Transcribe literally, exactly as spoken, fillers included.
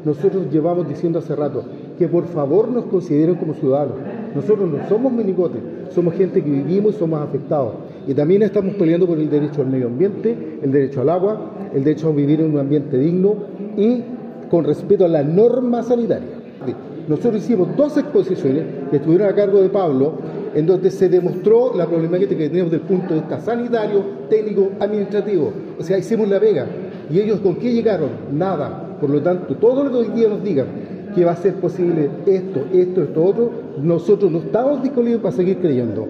nosotros llevamos diciendo hace rato que por favor nos consideren como ciudadanos. Nosotros no somos menicotes, somos gente que vivimos y somos afectados. Y también estamos peleando por el derecho al medio ambiente, el derecho al agua, el derecho a vivir en un ambiente digno y con respeto a la norma sanitaria. Nosotros hicimos dos exposiciones que estuvieron a cargo de Pablo, en donde se demostró la problemática que tenemos desde el punto de vista sanitario, técnico, administrativo. O sea, hicimos la pega. ¿Y ellos con qué llegaron? Nada. Por lo tanto, todo lo que hoy día nos digan que va a ser posible esto, esto, esto, otro, nosotros no estamos disponibles para seguir creyendo.